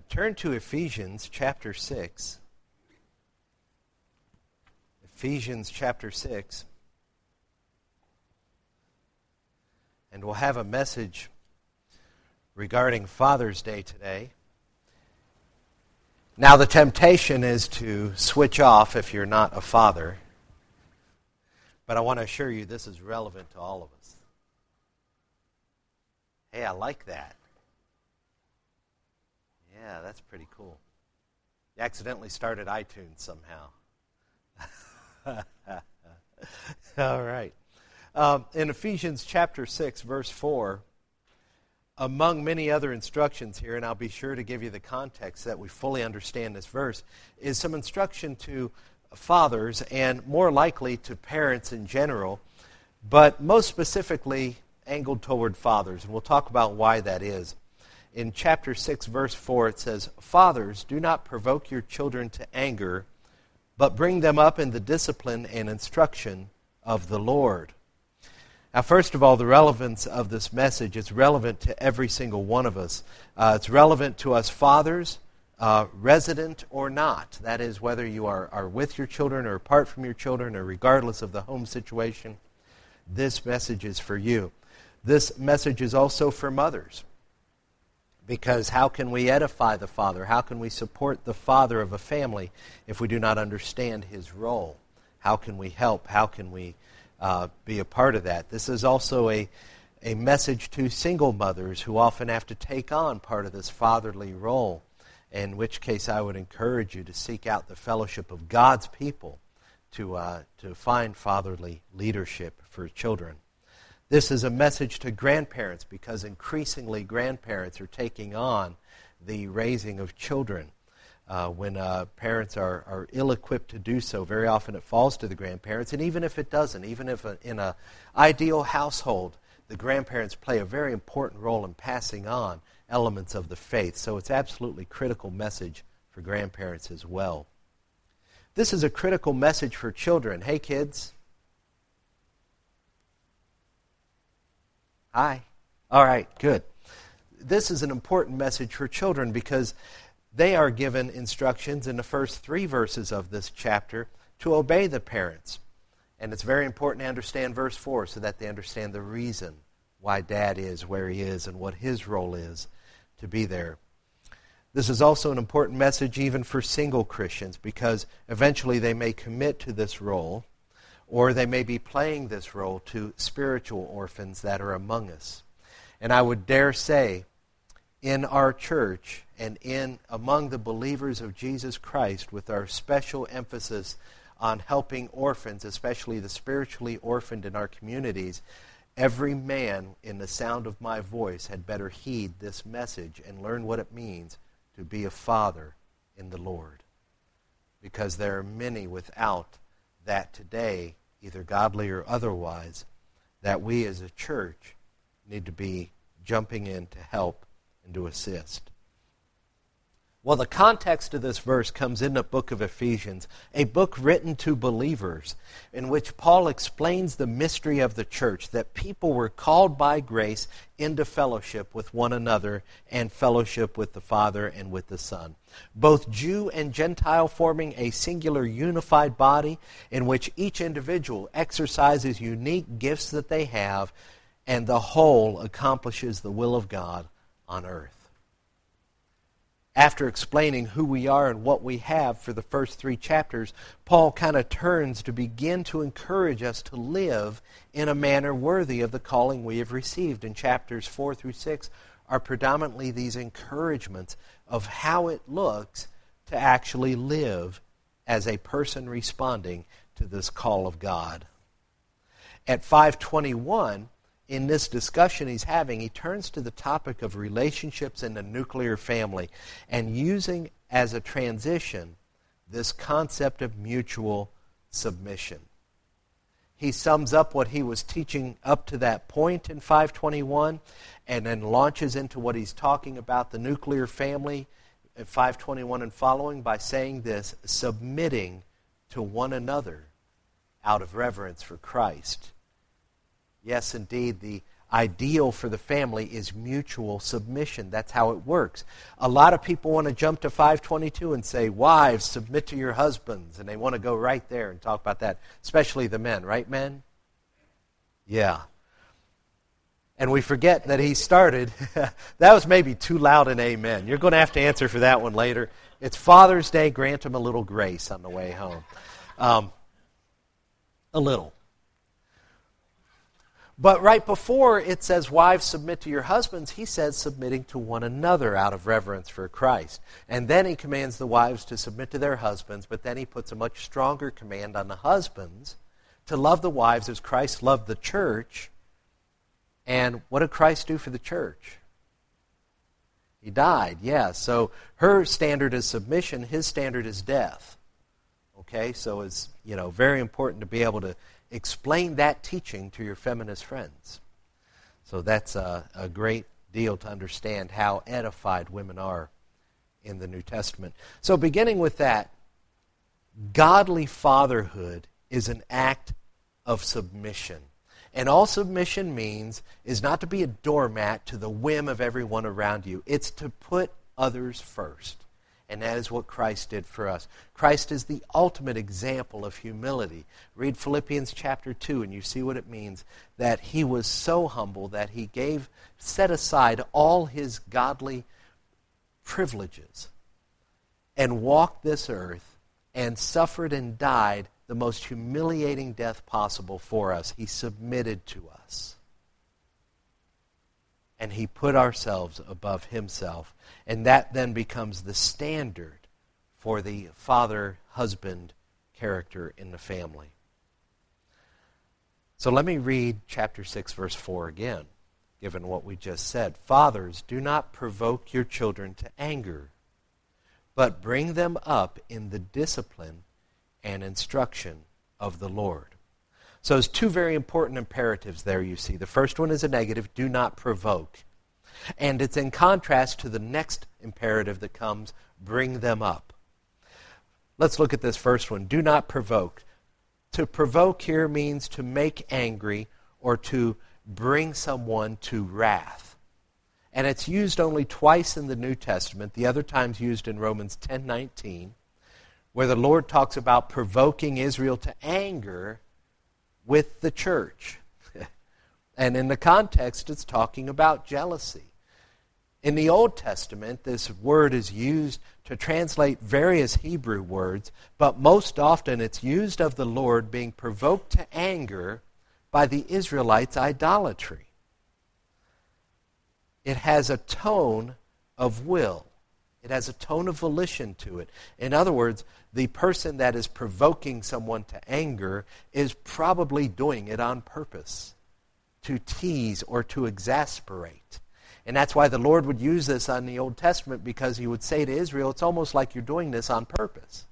Turn to Ephesians chapter 6. Ephesians chapter 6. And we'll have a message regarding Father's Day today. Now, the temptation is to switch off if you're not a father. But I want to assure you this is relevant to all of us. Hey, I like that. Yeah, that's pretty cool. You accidentally started iTunes somehow. All right. In Ephesians chapter 6, verse 4, among many other instructions here, and I'll be sure to give you the context so that we fully understand this verse, is some instruction to fathers and more likely to parents in general, but most specifically angled toward fathers. And we'll talk about why that is. In chapter 6, verse 4, it says, "Fathers, do not provoke your children to anger, but bring them up in the discipline and instruction of the Lord." Now, first of all, the relevance of this message is relevant to every single one of us. It's relevant to us fathers, resident or not. That is, whether you are with your children or apart from your children or regardless of the home situation, this message is for you. This message is also for mothers. Because how can we edify the father? How can we support the father of a family if we do not understand his role? How can we help? How can we be a part of that? This is also a message to single mothers who often have to take on part of this fatherly role, in which case I would encourage you to seek out the fellowship of God's people to find fatherly leadership for children. This is a message to grandparents because increasingly grandparents are taking on the raising of children. When parents are ill-equipped to do so, very often it falls to the grandparents. And even if it doesn't, even if in an ideal household, the grandparents play a very important role in passing on elements of the faith. So it's absolutely critical message for grandparents as well. This is a critical message for children. Hey, kids. Hi. All right, good. This is an important message for children because they are given instructions in the first 3 verses of this chapter to obey the parents. And it's very important to understand verse 4 so that they understand the reason why Dad is where he is and what his role is to be there. This is also an important message even for single Christians because eventually they may commit to this role, or they may be playing this role to spiritual orphans that are among us. And I would dare say, in our church and among the believers of Jesus Christ, with our special emphasis on helping orphans, especially the spiritually orphaned in our communities, every man in the sound of my voice had better heed this message and learn what it means to be a father in the Lord. Because there are many without that today, either godly or otherwise, that we as a church need to be jumping in to help and to assist. Well, the context of this verse comes in the book of Ephesians, a book written to believers in which Paul explains the mystery of the church, that people were called by grace into fellowship with one another and fellowship with the Father and with the Son. Both Jew and Gentile forming a singular unified body in which each individual exercises unique gifts that they have, and the whole accomplishes the will of God on earth. After explaining who we are and what we have for the first 3 chapters, Paul kind of turns to begin to encourage us to live in a manner worthy of the calling we have received. In chapters 4 through 6 are predominantly these encouragements of how it looks to actually live as a person responding to this call of God. At 5:21, in this discussion he's having, he turns to the topic of relationships in the nuclear family and using as a transition this concept of mutual submission. He sums up what he was teaching up to that point in 5:21 and then launches into what he's talking about the nuclear family at 5:21 and following by saying this: submitting to one another out of reverence for Christ. Yes, indeed, the ideal for the family is mutual submission. That's how it works. A lot of people want to jump to 522 and say, wives, submit to your husbands. And they want to go right there and talk about that, especially the men. Right, men? Yeah. And we forget that he started. That was maybe too loud an amen. You're going to have to answer for that one later. It's Father's Day. Grant him a little grace on the way home. A little. But right before it says, wives, submit to your husbands, he says submitting to one another out of reverence for Christ. And then he commands the wives to submit to their husbands, but then he puts a much stronger command on the husbands to love the wives as Christ loved the church. And what did Christ do for the church? He died, yeah. So her standard is submission, his standard is death. Okay, so it's very important to be able to explain that teaching to your feminist friends. So that's a great deal to understand how edified women are in the New Testament. So beginning with that, godly fatherhood is an act of submission. And all submission means is not to be a doormat to the whim of everyone around you. It's to put others first. And that is what Christ did for us. Christ is the ultimate example of humility. Read Philippians chapter 2 and you see what it means that he was so humble that he set aside all his godly privileges and walked this earth and suffered and died the most humiliating death possible for us. He submitted to us. And he put ourselves above himself. And that then becomes the standard for the father-husband character in the family. So let me read chapter 6, verse 4 again, given what we just said. Fathers, do not provoke your children to anger, but bring them up in the discipline and instruction of the Lord. So there's two very important imperatives there you see. The first one is a negative, do not provoke. And it's in contrast to the next imperative that comes, bring them up. Let's look at this first one, do not provoke. To provoke here means to make angry or to bring someone to wrath. And it's used only twice in the New Testament, the other time's used in Romans 10:19, where the Lord talks about provoking Israel to anger with the church. And in the context, it's talking about jealousy. In the Old Testament, this word is used to translate various Hebrew words, but most often it's used of the Lord being provoked to anger by the Israelites' idolatry. It has a tone of will. It has a tone of volition to it. In other words, the person that is provoking someone to anger is probably doing it on purpose, to tease or to exasperate. And that's why the Lord would use this on the Old Testament, because he would say to Israel, it's almost like you're doing this on purpose.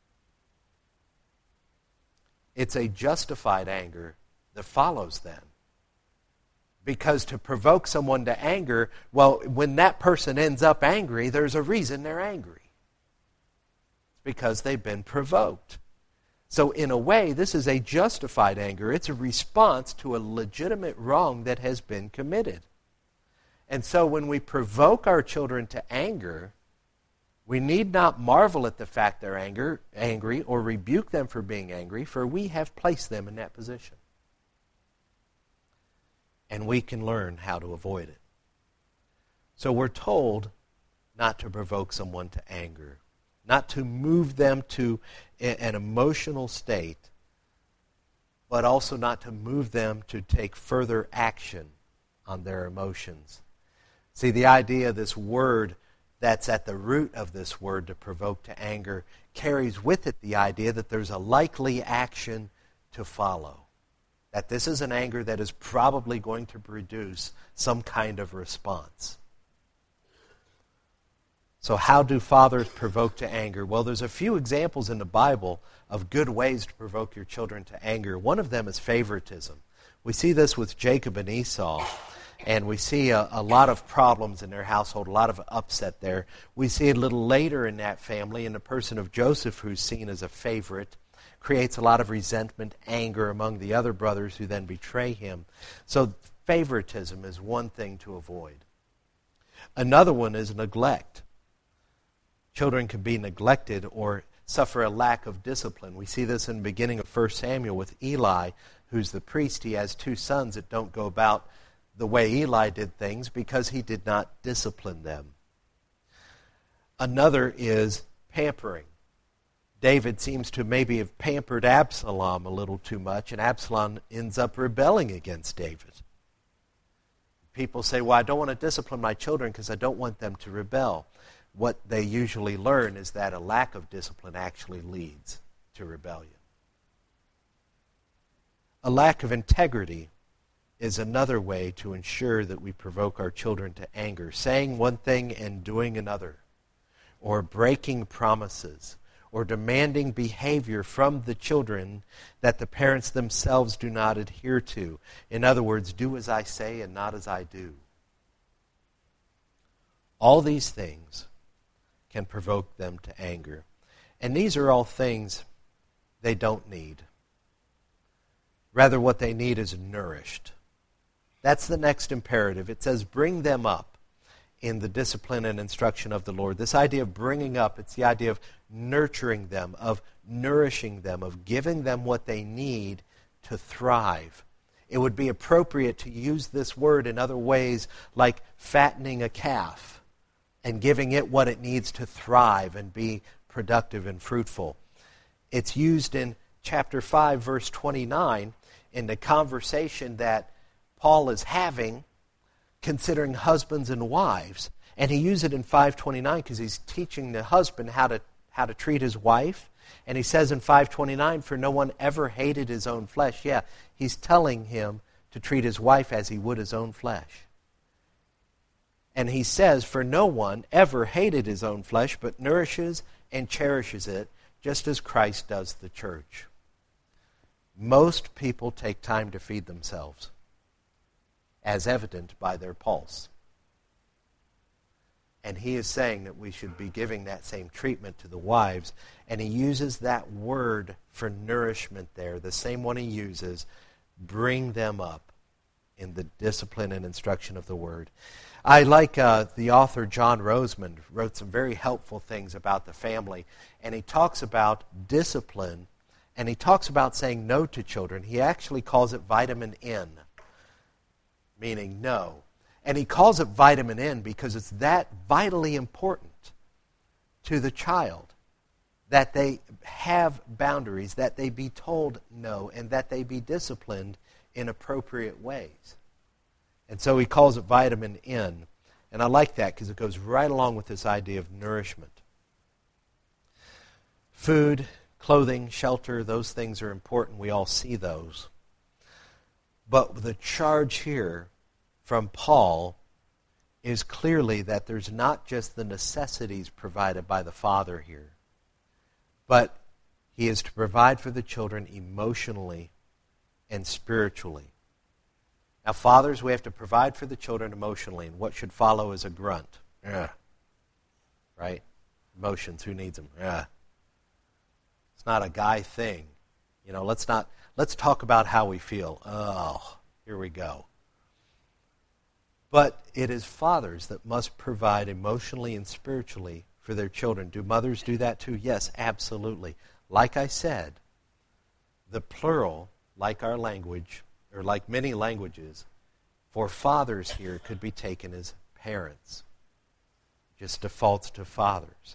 It's a justified anger that follows then. Because to provoke someone to anger, well, when that person ends up angry, there's a reason they're angry. It's because they've been provoked. So in a way, this is a justified anger. It's a response to a legitimate wrong that has been committed. And so when we provoke our children to anger, we need not marvel at the fact they're angry or rebuke them for being angry, for we have placed them in that position. And we can learn how to avoid it. So we're told not to provoke someone to anger, not to move them to an emotional state, but also not to move them to take further action on their emotions. See, the idea of this word that's at the root of this word, to provoke to anger, carries with it the idea that there's a likely action to follow. That this is an anger that is probably going to produce some kind of response. So how do fathers provoke to anger? Well, there's a few examples in the Bible of good ways to provoke your children to anger. One of them is favoritism. We see this with Jacob and Esau, and we see a lot of problems in their household, a lot of upset there. We see it a little later in that family in the person of Joseph, who's seen as a favorite, creates a lot of resentment, anger among the other brothers who then betray him. So favoritism is one thing to avoid. Another one is neglect. Children can be neglected or suffer a lack of discipline. We see this in the beginning of 1 Samuel with Eli, who's the priest. He has 2 sons that don't go about the way Eli did things because he did not discipline them. Another is pampering. David seems to maybe have pampered Absalom a little too much, and Absalom ends up rebelling against David. People say, well, I don't want to discipline my children because I don't want them to rebel. What they usually learn is that a lack of discipline actually leads to rebellion. A lack of integrity is another way to ensure that we provoke our children to anger. Saying one thing and doing another, or breaking promises, or demanding behavior from the children that the parents themselves do not adhere to. In other words, do as I say and not as I do. All these things can provoke them to anger. And these are all things they don't need. Rather, what they need is nourished. That's the next imperative. It says, bring them up in the discipline and instruction of the Lord. This idea of bringing up, it's the idea of nurturing them, of nourishing them, of giving them what they need to thrive. It would be appropriate to use this word in other ways, like fattening a calf and giving it what it needs to thrive and be productive and fruitful. It's used in chapter 5, verse 29, in the conversation that Paul is having considering husbands and wives. And he uses it in 5:29 because he's teaching the husband how to treat his wife. And he says in 5:29, for no one ever hated his own flesh. Yeah, he's telling him to treat his wife as he would his own flesh. And he says, for no one ever hated his own flesh, but nourishes and cherishes it, just as Christ does the church. Most people take time to feed themselves, as evident by their pulse. And he is saying that we should be giving that same treatment to the wives. And he uses that word for nourishment there, the same one he uses, bring them up in the discipline and instruction of the word. I like the author John Rosemond wrote some very helpful things about the family. And he talks about discipline, and he talks about saying no to children. He actually calls it vitamin N, meaning no. And he calls it vitamin N because it's that vitally important to the child that they have boundaries, that they be told no, and that they be disciplined in appropriate ways. And so he calls it vitamin N. And I like that because it goes right along with this idea of nourishment. Food, clothing, shelter, those things are important. We all see those. But the charge here from Paul is clearly that there's not just the necessities provided by the father here, but he is to provide for the children emotionally and spiritually. Now, fathers, we have to provide for the children emotionally, and what should follow is a grunt. Yeah. Right? Emotions, who needs them? Yeah. It's not a guy thing. You know, let's talk about how we feel. Oh, here we go. But it is fathers that must provide emotionally and spiritually for their children. Do mothers do that too? Yes, absolutely. Like I said, the plural, like our language, or like many languages, for fathers here could be taken as parents. Just defaults to fathers.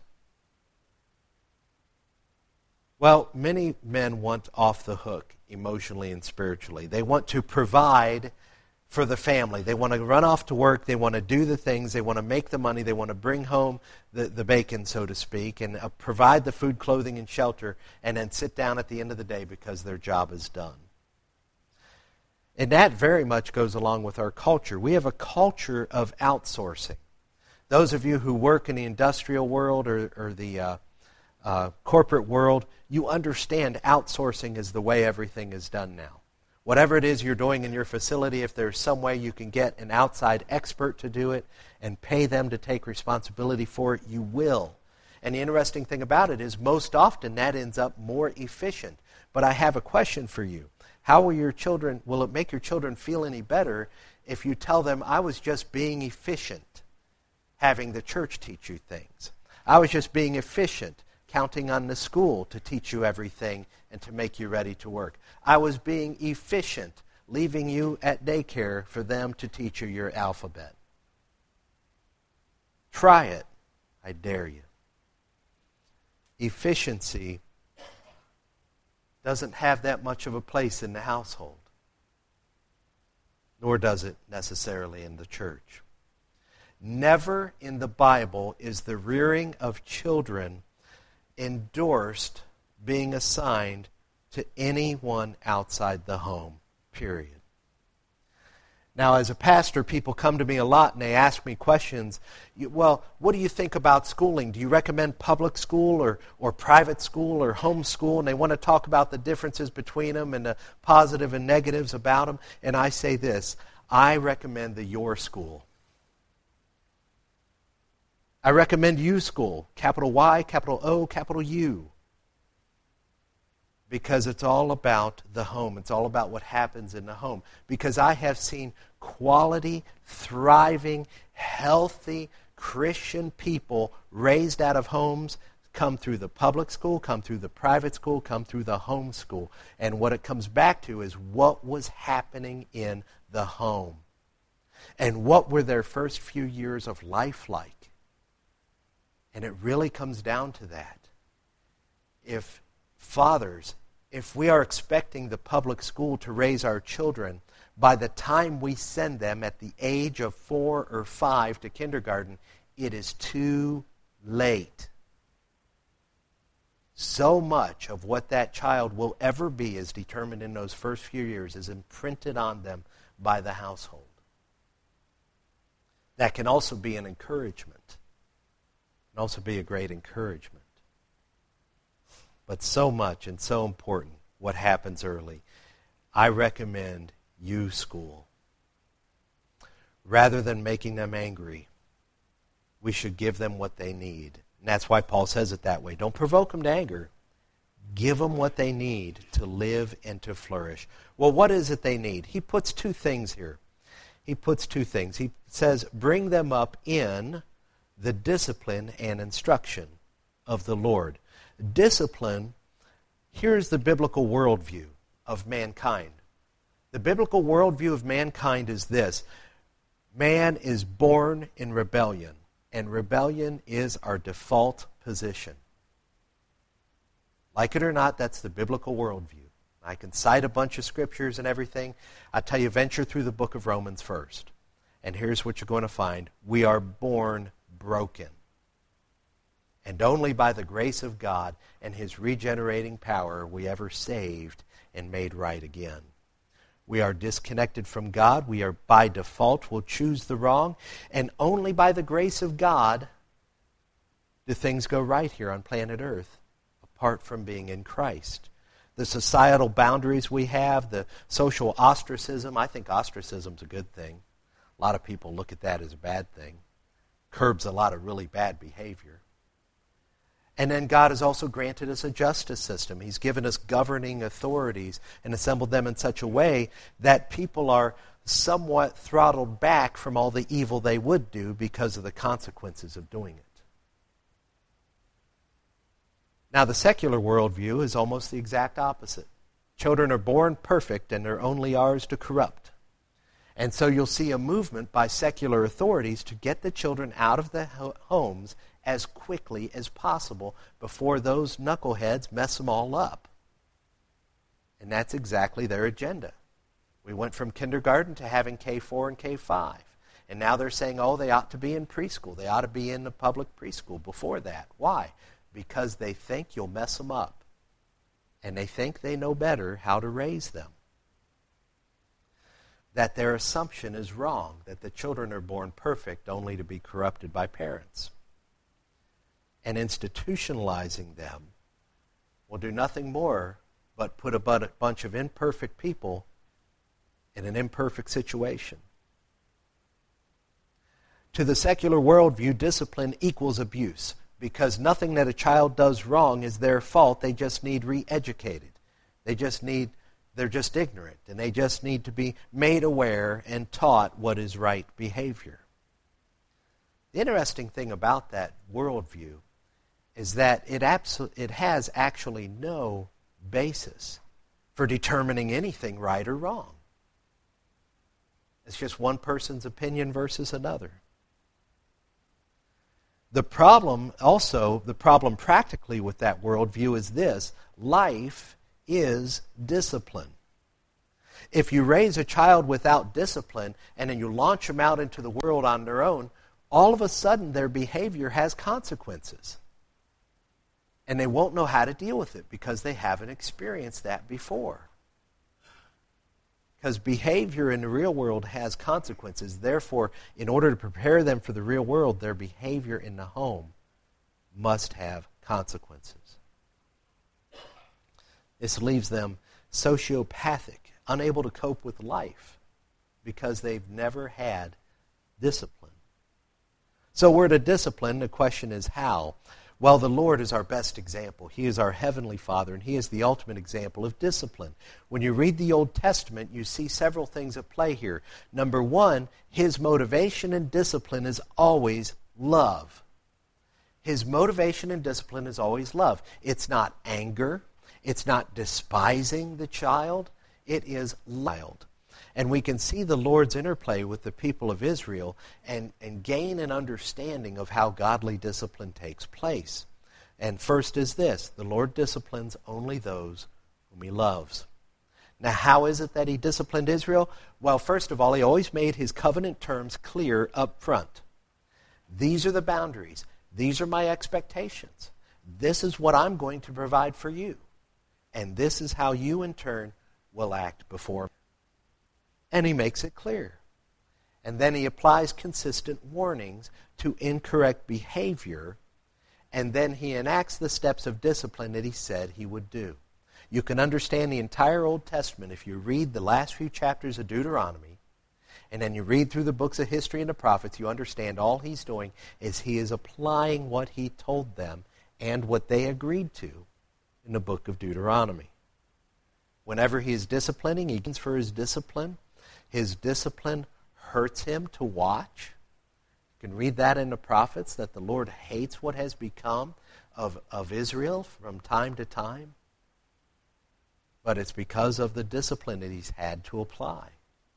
Well, many men want off the hook emotionally and spiritually. They want to provide for the family. They want to run off to work. They want to do the things. They want to make the money. They want to bring home the bacon, so to speak, and provide the food, clothing, and shelter, and then sit down at the end of the day because their job is done. And that very much goes along with our culture. We have a culture of outsourcing. Those of you who work in the industrial world or the corporate world, you understand outsourcing is the way everything is done now. Whatever it is you're doing in your facility, if there's some way you can get an outside expert to do it and pay them to take responsibility for it, you will. And the interesting thing about it is most often that ends up more efficient. But I have a question for you. How will it make your children feel any better if you tell them, I was just being efficient, having the church teach you things. I was just being efficient, counting on the school to teach you everything and to make you ready to work. I was being efficient, leaving you at daycare for them to teach you your alphabet. Try it. I dare you. Efficiency doesn't have that much of a place in the household, nor does it necessarily in the church. Never in the Bible is the rearing of children endorsed being assigned to anyone outside the home, period. Now, as a pastor, people come to me a lot and they ask me questions. Well, what do you think about schooling? Do you recommend public school or private school or homeschool? And they want to talk about the differences between them and the positive and negatives about them. And I say this, I recommend the Your School. I recommend U School, capital Y, capital O, capital U. Because it's all about the home. It's all about what happens in the home. Because I have seen quality, thriving, healthy Christian people raised out of homes come through the public school, come through the private school, come through the home school. And what it comes back to is what was happening in the home. And what were their first few years of life like? And it really comes down to that. If fathers, if we are expecting the public school to raise our children, by the time we send them at the age of 4 or 5 to kindergarten, it is too late. So much of what that child will ever be is determined in those first few years, is imprinted on them by the household. That can also be an encouragement. Can also be a great encouragement. But so much and so important what happens early. I recommend U School. Rather than making them angry, we should give them what they need. And that's why Paul says it that way. Don't provoke them to anger. Give them what they need to live and to flourish. Well, what is it they need? He puts two things here. He puts two things. He says, bring them up in the discipline and instruction of the Lord. Discipline, here's the biblical worldview of mankind. The biblical worldview of mankind is this. Man is born in rebellion, and rebellion is our default position. Like it or not, that's the biblical worldview. I can cite a bunch of scriptures and everything. I tell you, venture through the book of Romans first. And here's what you're going to find. We are born broken. And only by the grace of God and His regenerating power are we ever saved and made right again. We are disconnected from God. We are by default will choose the wrong. And only by the grace of God do things go right here on planet Earth, apart from being in Christ. The societal boundaries we have, the social ostracism, I think ostracism's a good thing. A lot of people look at that as a bad thing. Curbs a lot of really bad behavior. And then God has also granted us a justice system. He's given us governing authorities and assembled them in such a way that people are somewhat throttled back from all the evil they would do because of the consequences of doing it. Now, the secular worldview is almost the exact opposite. Children are born perfect and they're only ours to corrupt. And so you'll see a movement by secular authorities to get the children out of the homes as quickly as possible before those knuckleheads mess them all up. And that's exactly their agenda. We went from kindergarten to having K4 and K5. And now they're saying, oh, they ought to be in preschool. They ought to be in the public preschool before that. Why? Because they think you'll mess them up. And they think they know better how to raise them. That their assumption is wrong, that the children are born perfect only to be corrupted by parents. And institutionalizing them will do nothing more but put a bunch of imperfect people in an imperfect situation. To the secular worldview, discipline equals abuse, because nothing that a child does wrong is their fault. They just need re-educated. They just need They're just ignorant, and they just need to be made aware and taught what is right behavior. The interesting thing about that worldview is that it has actually no basis for determining anything right or wrong. It's just one person's opinion versus another. The problem practically with that worldview is this: life is discipline. If you raise a child without discipline and then you launch them out into the world on their own, all of a sudden their behavior has consequences. And they won't know how to deal with it because they haven't experienced that before. Because behavior in the real world has consequences. Therefore, in order to prepare them for the real world, their behavior in the home must have consequences. This leaves them sociopathic, unable to cope with life because they've never had discipline. So we're to discipline. The question is how? Well, the Lord is our best example. He is our heavenly Father, and He is the ultimate example of discipline. When you read the Old Testament, you see several things at play here. Number one, His motivation and discipline is always love. His motivation and discipline is always love. It's not anger. It's not despising the child. It is mild. And we can see the Lord's interplay with the people of Israel and gain an understanding of how godly discipline takes place. And first is this: the Lord disciplines only those whom He loves. Now, how is it that He disciplined Israel? Well, first of all, He always made His covenant terms clear up front. These are the boundaries. These are my expectations. This is what I'm going to provide for you. And this is how you, in turn, will act before me. And He makes it clear. And then He applies consistent warnings to incorrect behavior, and then He enacts the steps of discipline that He said He would do. You can understand the entire Old Testament if you read the last few chapters of Deuteronomy, and then you read through the books of history and the prophets. You understand all He's doing is He is applying what He told them and what they agreed to in the book of Deuteronomy. Whenever He is disciplining, He gains for His discipline. His discipline hurts Him to watch. You can read that in the prophets, that the Lord hates what has become of Israel from time to time. But it's because of the discipline that He's had to apply.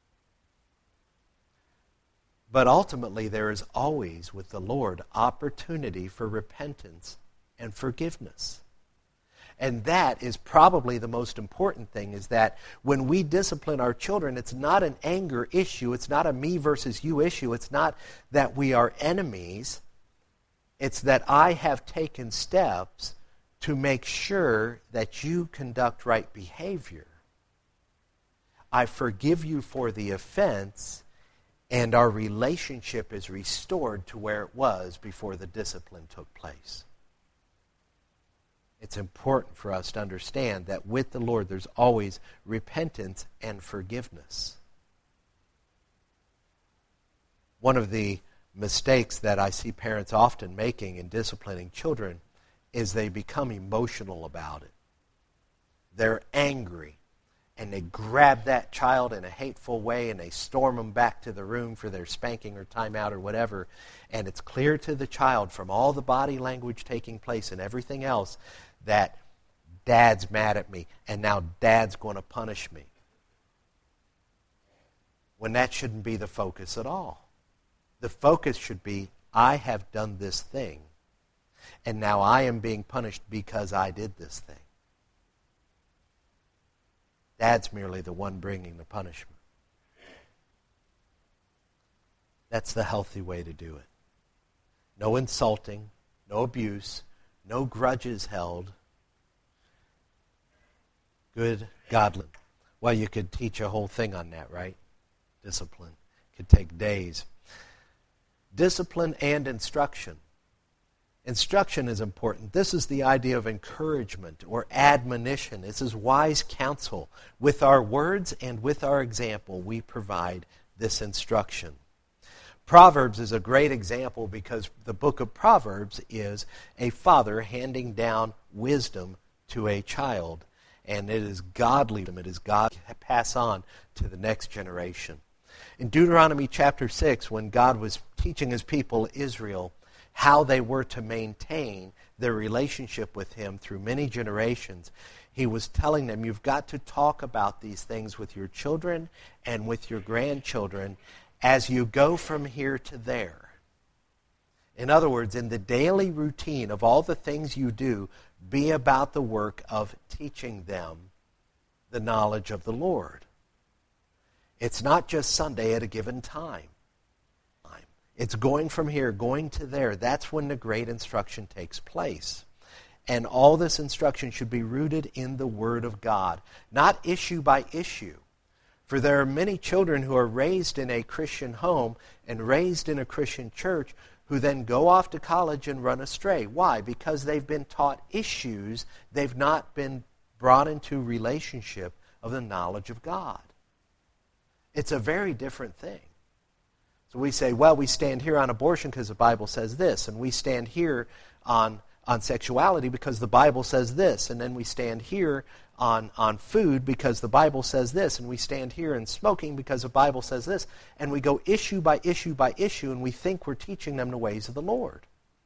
But ultimately, there is always, with the Lord, opportunity for repentance and forgiveness. And that is probably the most important thing, is that when we discipline our children, it's not an anger issue. It's not a me versus you issue. It's not that we are enemies. It's that I have taken steps to make sure that you conduct right behavior. I forgive you for the offense, and our relationship is restored to where it was before the discipline took place. It's important for us to understand that with the Lord there's always repentance and forgiveness. One of the mistakes that I see parents often making in disciplining children is they become emotional about it. They're angry, and they grab that child in a hateful way, and they storm them back to the room for their spanking or timeout or whatever. And it's clear to the child from all the body language taking place and everything else that Dad's mad at me, and now Dad's going to punish me. When that shouldn't be the focus at all. The focus should be, I have done this thing, and now I am being punished because I did this thing. Dad's merely the one bringing the punishment. That's the healthy way to do it. No insulting, no abuse, no grudges held. Good, godly. Well, you could teach a whole thing on that, right? Discipline. Could take days. Discipline and instruction. Instruction is important. This is the idea of encouragement or admonition. This is wise counsel. With our words and with our example, we provide this instruction. Proverbs is a great example because the book of Proverbs is a father handing down wisdom to a child. And it is godly. It is God pass on to the next generation. In Deuteronomy chapter 6, when God was teaching his people, Israel, how they were to maintain their relationship with him through many generations, he was telling them, you've got to talk about these things with your children and with your grandchildren as you go from here to there. In other words, in the daily routine of all the things you do, be about the work of teaching them the knowledge of the Lord. It's not just Sunday at a given time. It's going from here, going to there. That's when the great instruction takes place. And all this instruction should be rooted in the Word of God, not issue by issue. For there are many children who are raised in a Christian home and raised in a Christian church who then go off to college and run astray. Why? Because they've been taught issues. They've not been brought into relationship of the knowledge of God. It's a very different thing. So we say, well, we stand here on abortion because the Bible says this, and we stand here on sexuality because the Bible says this, and then we stand here on food because the Bible says this, and we stand here in smoking because the Bible says this, and we go issue by issue by issue, and we think we're teaching them the ways of the Lord.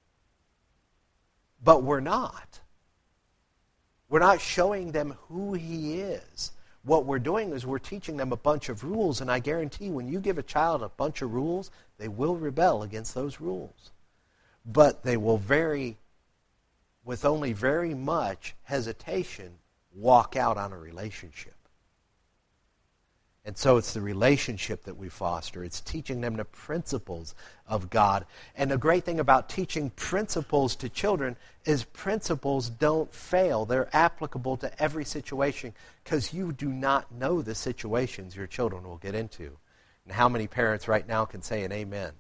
But we're not. We're not showing them who He is. What we're doing is we're teaching them a bunch of rules, and I guarantee when you give a child a bunch of rules, they will rebel against those rules. But they will with only very much hesitation, walk out on a relationship. And so it's the relationship that we foster. It's teaching them the principles of God. And the great thing about teaching principles to children is principles don't fail. They're applicable to every situation because you do not know the situations your children will get into. And how many parents right now can say an amen?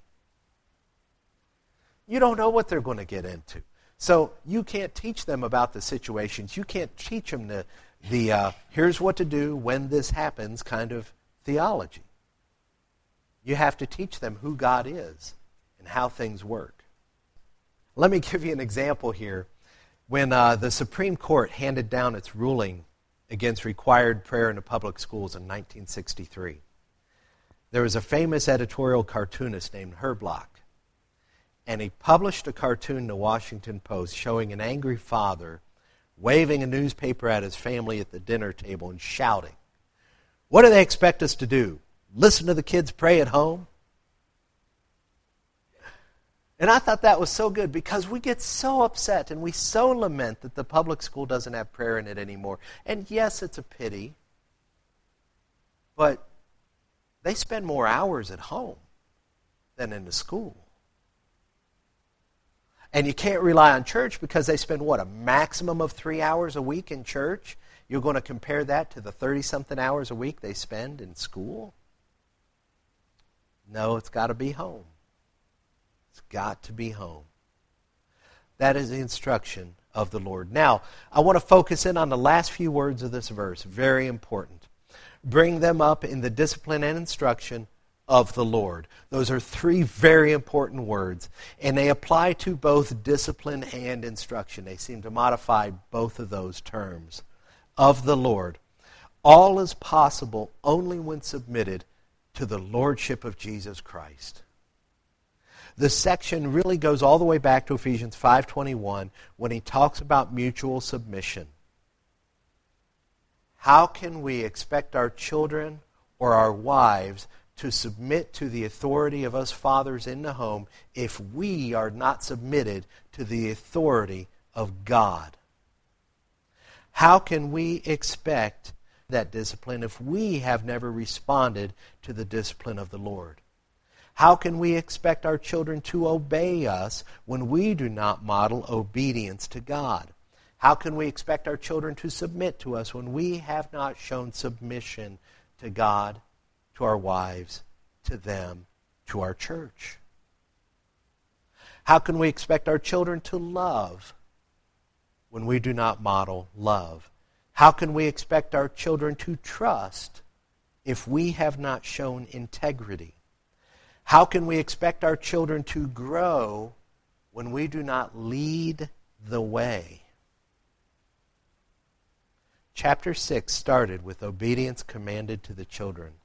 You don't know what they're going to get into. So you can't teach them about the situations. You can't teach them the here's what to do when this happens kind of theology. You have to teach them who God is and how things work. Let me give you an example here. When the Supreme Court handed down its ruling against required prayer in the public schools in 1963, there was a famous editorial cartoonist named Herb Bloch. And he published a cartoon in the Washington Post showing an angry father waving a newspaper at his family at the dinner table and shouting, "What do they expect us to do? Listen to the kids pray at home?" And I thought that was so good because we get so upset and we so lament that the public school doesn't have prayer in it anymore. And yes, it's a pity, but they spend more hours at home than in the school. And you can't rely on church because they spend, a maximum of 3 hours a week in church? You're going to compare that to the 30-something hours a week they spend in school? No, it's got to be home. It's got to be home. That is the instruction of the Lord. Now, I want to focus in on the last few words of this verse. Very important. Bring them up in the discipline and instruction of the Lord. Those are three very important words, and they apply to both discipline and instruction. They seem to modify both of those terms. Of the Lord. All is possible only when submitted to the Lordship of Jesus Christ. This section really goes all the way back to Ephesians 5:21 when he talks about mutual submission. How can we expect our children or our wives to submit to the authority of us fathers in the home if we are not submitted to the authority of God? How can we expect that discipline if we have never responded to the discipline of the Lord? How can we expect our children to obey us when we do not model obedience to God? How can we expect our children to submit to us when we have not shown submission to God, to our wives, to them, to our church? How can we expect our children to love when we do not model love? How can we expect our children to trust if we have not shown integrity? How can we expect our children to grow when we do not lead the way? Chapter 6 started with obedience commanded to the children.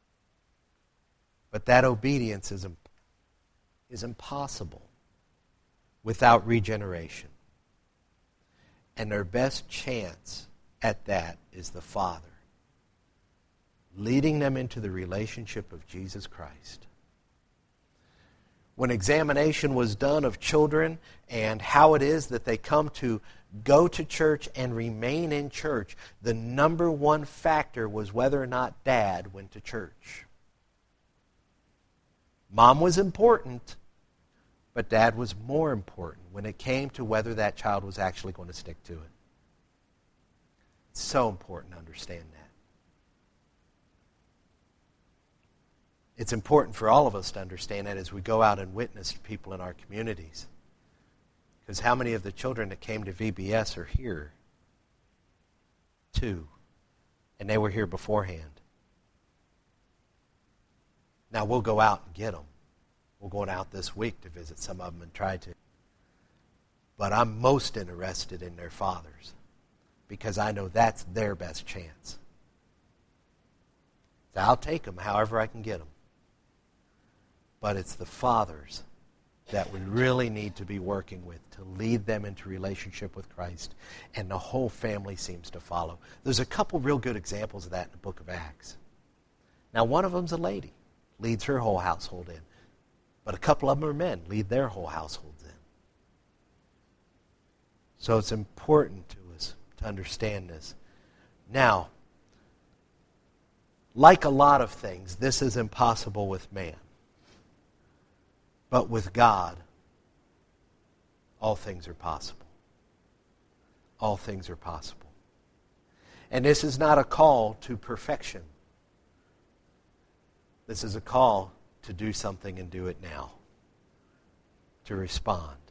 But that obedience is impossible without regeneration. And their best chance at that is the Father, leading them into the relationship of Jesus Christ. When examination was done of children and how it is that they come to go to church and remain in church, the number one factor was whether or not Dad went to church. Mom was important, but Dad was more important when it came to whether that child was actually going to stick to it. It's so important to understand that. It's important for all of us to understand that as we go out and witness to people in our communities. Because how many of the children that came to VBS are here? 2. And they were here beforehand. Now we'll go out and get them. We're going out this week to visit some of them and try to. But I'm most interested in their fathers because I know that's their best chance. So I'll take them however I can get them. But it's the fathers that we really need to be working with to lead them into relationship with Christ, and the whole family seems to follow. There's a couple real good examples of that in the book of Acts. Now, one of them's a lady, leads her whole household in. But a couple of them are men, lead their whole households in. So it's important to us to understand this. Now, like a lot of things, this is impossible with man. But with God, all things are possible. All things are possible. And this is not a call to perfection. This is a call to do something and do it now. To respond.